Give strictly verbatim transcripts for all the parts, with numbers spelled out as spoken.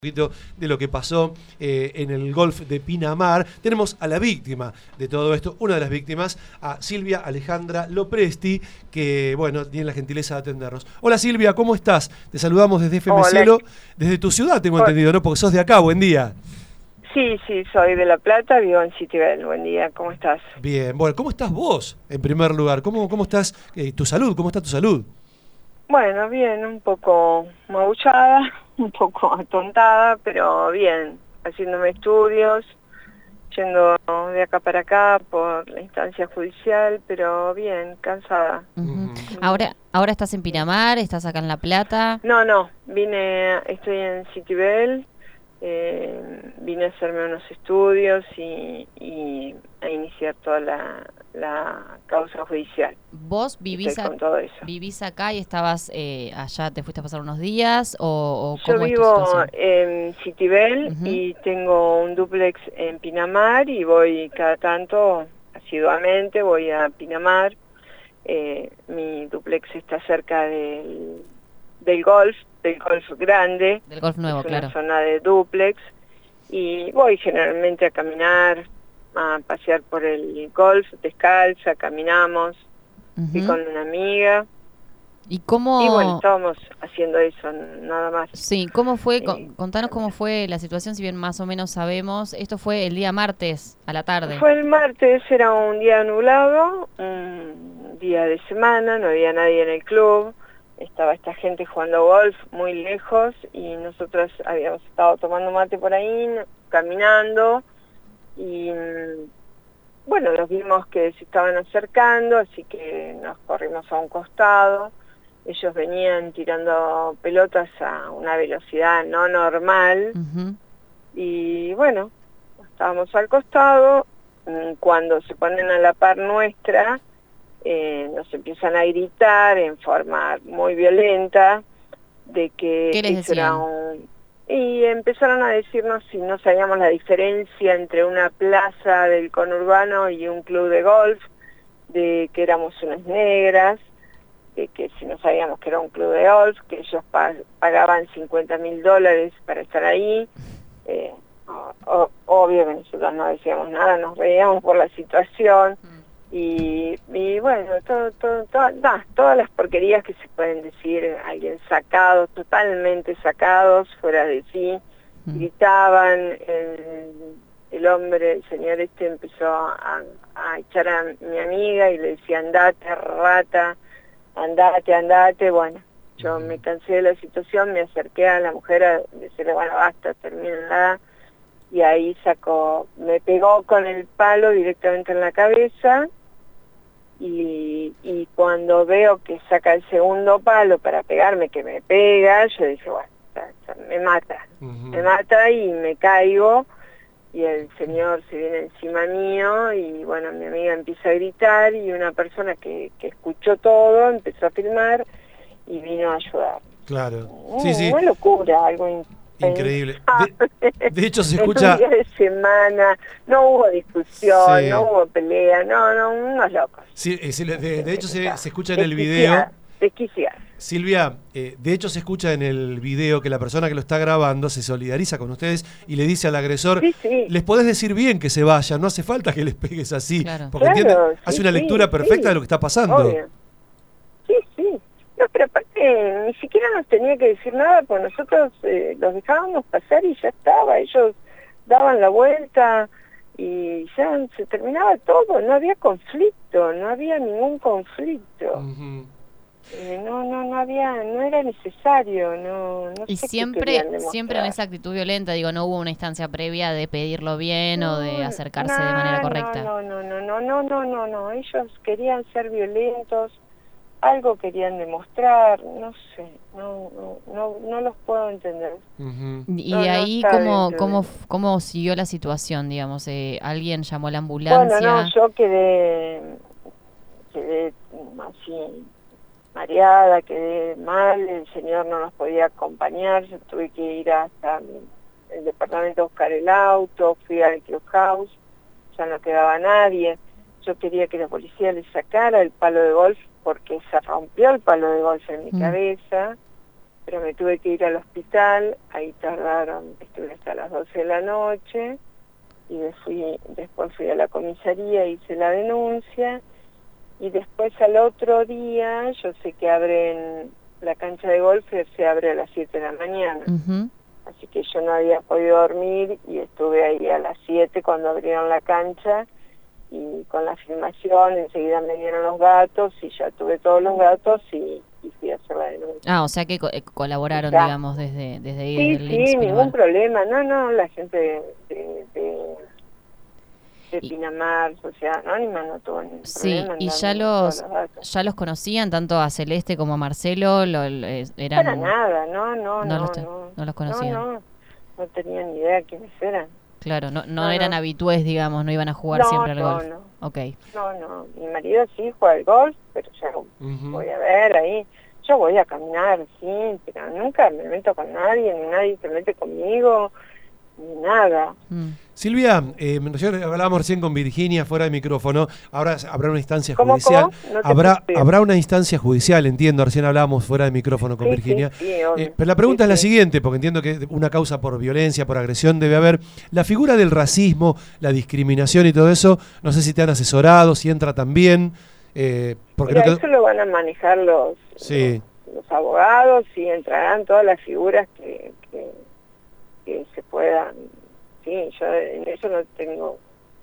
Poquito de lo que pasó eh, en el Golf de Pinamar. Tenemos a la víctima de todo esto, una de las víctimas, a Silvia Alejandra Lopresti, que, bueno, tiene la gentileza de atendernos. Hola Silvia, ¿cómo estás? Te saludamos desde F M Cielo, desde tu ciudad, tengo Hola. entendido, ¿no? Porque sos de acá, buen día. Sí, sí, soy de La Plata, vivo en Citibel. Buen día, ¿cómo estás? Bien, bueno, ¿cómo estás vos, en primer lugar? ¿Cómo, cómo estás, eh, tu salud? ¿Cómo está tu salud? Bueno, bien, un poco magullada, un poco atontada, pero bien, haciéndome estudios, yendo de acá para acá por la instancia judicial, pero bien, cansada. Uh-huh. Ahora, ahora estás en Pinamar, estás acá en La Plata. No, no, vine, estoy en Citibel, eh, vine a hacerme unos estudios y, y a iniciar toda la, la causa judicial. ¿Vos vivís, a, con todo eso. vivís acá y estabas eh, allá, te fuiste a pasar unos días o, o Yo cómo vivo es tu situación? en Citibel uh-huh. y tengo un dúplex en Pinamar y voy cada tanto, asiduamente, voy a Pinamar. Eh, mi dúplex está cerca del, del golf, del golf grande. Del golf nuevo, es una claro. zona de dúplex y voy generalmente a caminar, a pasear por el golf, descalza, caminamos, uh-huh. y con una amiga. ¿Y cómo...? Y bueno, estábamos haciendo eso, nada más. Sí, ¿cómo fue? Eh, Contanos cómo fue la situación, si bien más o menos sabemos. Esto fue el día martes, a la tarde. Fue el martes, era un día nublado, un día de semana, no había nadie en el club. Estaba esta gente jugando golf muy lejos y nosotros habíamos estado tomando mate por ahí, caminando. Y bueno, los vimos que se estaban acercando, así que nos corrimos a un costado. Ellos venían tirando pelotas a una velocidad no normal. Uh-huh. Y bueno, estábamos al costado. Cuando se ponen a la par nuestra, eh, nos empiezan a gritar en forma muy violenta de que ¿Qué les eso era decían? un... Y empezaron a decirnos si no sabíamos la diferencia entre una plaza del conurbano y un club de golf, de que éramos unas negras, de que si no sabíamos que era un club de golf, que ellos pagaban cincuenta mil dólares para estar ahí. Eh, o, o, obvio que nosotros no decíamos nada, nos reíamos por la situación. Y, y bueno, todo, todo, todo, nah, todas las porquerías que se pueden decir, alguien sacado, totalmente sacados, fuera de sí, mm. gritaban, el, el hombre, el señor este empezó a, a echar a mi amiga y le decía andate, rata, andate, andate. Bueno, yo me cansé de la situación, me acerqué a la mujer a decirle, bueno, basta, termínenla. Y ahí sacó, me pegó con el palo directamente en la cabeza. Y, y cuando veo que saca el segundo palo para pegarme, que me pega, yo dije, bueno, me mata, uh-huh. me mata y me caigo, y el señor se viene encima mío, y bueno, mi amiga empieza a gritar, y una persona que, que escuchó todo empezó a filmar y vino a ayudar. Claro, uh, sí, sí. Una locura, algo increíble. Increíble. De, de hecho se escucha... Un día de semana, no hubo discusión, sí. no hubo pelea, no, no, unos locos. Sí, sí de, de hecho se, se escucha en el video... Desquiciar. Silvia, eh, de hecho se escucha en el video que la persona que lo está grabando se solidariza con ustedes y le dice al agresor, sí, sí. les podés decir bien que se vayan, no hace falta que les pegues así, claro. porque claro, entiende, sí, hace una sí, lectura perfecta sí. de lo que está pasando. Obvio. Sí, sí. No, pero aparte ni siquiera nos tenía que decir nada, porque nosotros eh, los dejábamos pasar y ya estaba, ellos daban la vuelta y ya se terminaba todo, no había conflicto, no había ningún conflicto. Uh-huh. eh, no, no, no había, no era necesario, no, no y sé siempre, siempre en esa actitud violenta, digo, no hubo una instancia previa de pedirlo bien no, o de acercarse no, de manera correcta. No, no, no, no, no, no, no, no, ellos querían ser violentos. Algo querían demostrar, no sé, no no no, no los puedo entender. Uh-huh. Y no, de ahí, no ¿cómo, cómo, ¿cómo siguió la situación, digamos? Eh, ¿Alguien llamó a la ambulancia? Bueno, no, yo quedé, quedé así mareada, quedé mal, el señor no nos podía acompañar, yo tuve que ir hasta el departamento a buscar el auto, fui al clubhouse, ya no quedaba nadie. Yo quería que la policía le sacara el palo de golf porque se rompió el palo de golf en mi mm. cabeza pero me tuve que ir al hospital, ahí tardaron, estuve hasta las doce de la noche, y me fui, después fui a la comisaría, hice la denuncia, y después al otro día, yo sé que abren la cancha de golf, se abre a las siete de la mañana. Uh-huh. Así que yo no había podido dormir y estuve ahí a las siete cuando abrieron la cancha, y con la filmación enseguida me dieron los datos y ya tuve todos los datos y, y fui a hacer la denuncia. Ah, o sea que co eh, colaboraron, Ya. digamos, desde, desde ahí. Sí, desde el sí, I M S S ningún Pinamar. problema. No, no, la gente de, de, de, de Y- Pinamar, Sociedad Anónima, no tuvo ningún Sí, problema. en y darme ya todos los, los datos. ya los conocían, tanto a Celeste como a Marcelo, lo, lo- eh, eran... Para nada, no, no, no no, los te- no. no los conocían. No, no, no tenía ni idea quiénes eran. Claro, no, no, No, eran no. habitués, digamos, no iban a jugar No, siempre al no, golf. no. Ok. No, no, mi marido sí juega al golf, pero yo Ujú. voy a ver ahí, yo voy a caminar, sí, pero nunca me meto con nadie, ni nadie se mete conmigo, ni nada. Mm. Silvia, eh, nosotros hablábamos recién con Virginia fuera de micrófono, ahora habrá una instancia ¿Cómo, judicial. cómo? No te habrá, escuché. habrá una instancia judicial, entiendo, recién hablábamos fuera de micrófono con Sí, Virginia. sí, sí, obvio. Eh, pero la pregunta Sí, es la sí. siguiente, porque entiendo que una causa por violencia, por agresión debe haber. La figura del racismo, la discriminación y todo eso, no sé si te han asesorado, si entra también. Eh, porque Mira, no eso quedó- lo van a manejar los, Sí. los, los abogados y entrarán todas las figuras que, que, que se puedan. Sí, yo en eso no tengo...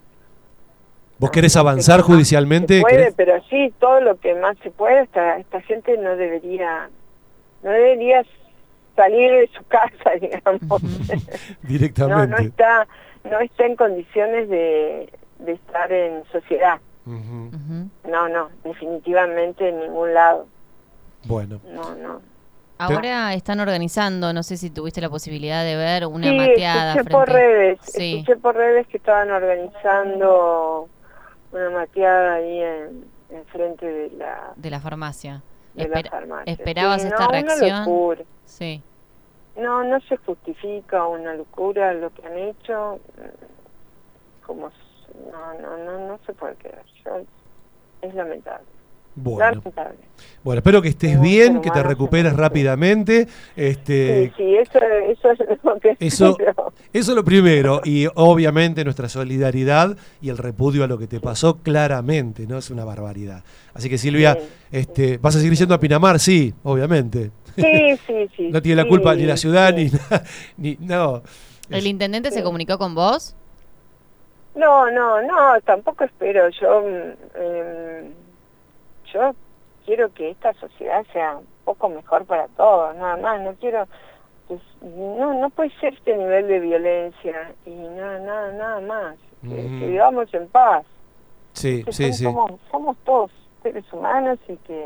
¿Vos querés no sé avanzar qué más judicialmente? se puede, ¿Querés? pero sí, todo lo que más se puede, esta, esta gente no debería, no debería salir de su casa, digamos. no, Directamente. no está, no está en condiciones de, de estar en sociedad. Ujú. Ujú. No, no, definitivamente en ningún lado. Bueno. No, no. Ahora están organizando, no sé si tuviste la posibilidad de ver una Sí, mateada escuché frente... por redes, Sí. escuché por redes que estaban organizando una mateada ahí en, en frente de la, de la farmacia. de la Espera- farmacia. ¿Esperabas Sí, esta no, reacción? Una locura. Sí. No, no se justifica una locura lo que han hecho, como s- no, no, no, no se puede creer. Yo, es lamentable. Bueno. Lamentable. Bueno, espero que estés Un bien, ser que te humano recuperes se merece. rápidamente. Este, Sí, sí, eso, eso es lo que Eso, espero. eso es lo primero, y obviamente nuestra solidaridad y el repudio a lo que te pasó claramente, ¿no? Es una barbaridad. Así que Silvia, Sí, este, ¿vas a seguir yendo a Pinamar? Sí, obviamente. Sí, sí, sí. No tiene la sí, culpa ni la ciudad, sí. ni nada, ni, no. ¿El intendente se Sí. comunicó con vos? No, no, no, tampoco espero. Yo, mm, em, yo quiero que esta sociedad sea un poco mejor para todos, nada más. No quiero, pues, no, no puede ser este nivel de violencia y nada, nada, nada más. Que, Ujú. que vivamos en paz. Sí, Que sí, son- sí. Somos, somos todos seres humanos y que,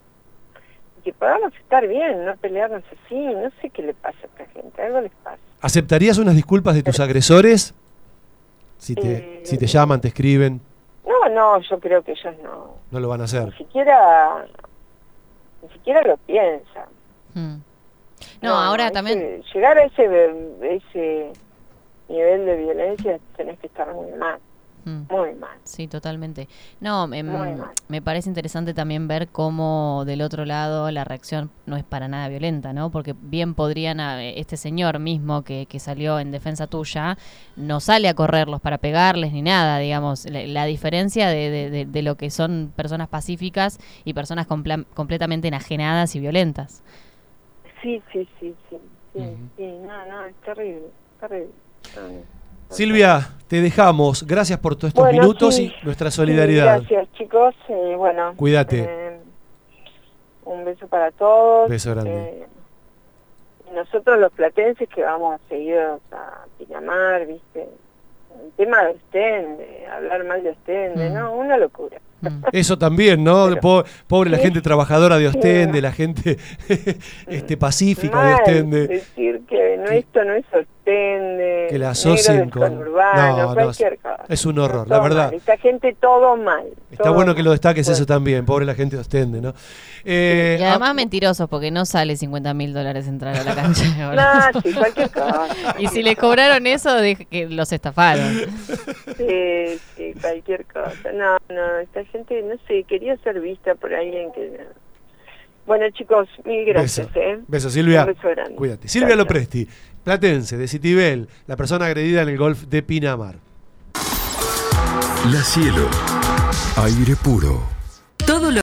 y que podamos estar bien, no pelearnos así. No sé qué le pasa a esta gente, algo les pasa. ¿Aceptarías unas disculpas de tus agresores? Si te, Eh, si te llaman, te escriben, No, no, yo creo que ellos no. no lo van a hacer. Ni siquiera, ni siquiera lo piensan. Mm. No, ahora ese- también... llegar a ese, ese nivel de violencia tenés que estar muy mal, Mm. muy mal. Sí, totalmente. No, me, Muy mal. me parece interesante también ver cómo del otro lado la reacción no es para nada violenta, ¿no? Porque bien podrían, a- este señor mismo que, que salió en defensa tuya, no sale a correrlos para pegarles ni nada, digamos. La, la diferencia de, de, de, de lo que son personas pacíficas y personas compla- completamente enajenadas y violentas. Sí, sí, sí, sí, sí, Ujú. sí, no, no, es terrible, terrible. No, no. Silvia, te dejamos. Gracias por todos estos Bueno, minutos sí, y nuestra sí, solidaridad. gracias, chicos, y bueno. Cuídate. eh, un beso para todos. Beso grande. eh, y nosotros los platenses que vamos seguidos a Pinamar, ¿viste? El tema de Ostende, hablar mal de Ostende, Mm. ¿no? Una locura. Mm. Eso también, ¿no? Pero- Po- pobre la Sí. gente trabajadora de Sí, Ostende, no. la gente este, pacífica de Mal Ostende. decir que no, Que- esto no es Ostende, que la negro asocien del con- conurbano, No, no, cualquier cosa. es un horror, No, la todo verdad. mal. Esta gente todo mal. Está todo bueno que mal. lo destaques Bueno. eso también, pobre la gente de Ostende, ¿no? Eh, Y además ah, mentirosos, porque no sale cincuenta mil dólares entrar a la cancha. No, sí, cualquier cosa. Y si les cobraron eso, de que los estafaron. Sí, sí, cualquier cosa. No, no, esta gente, no sé, quería ser vista por alguien que Bueno, chicos, mil gracias. Beso, ¿eh? Beso Silvia. Un beso grande. Cuídate. Silvia Chao, Lopresti, platense, de Citibel, la persona agredida en el golf de Pinamar. La Cielo, aire puro. Todo lo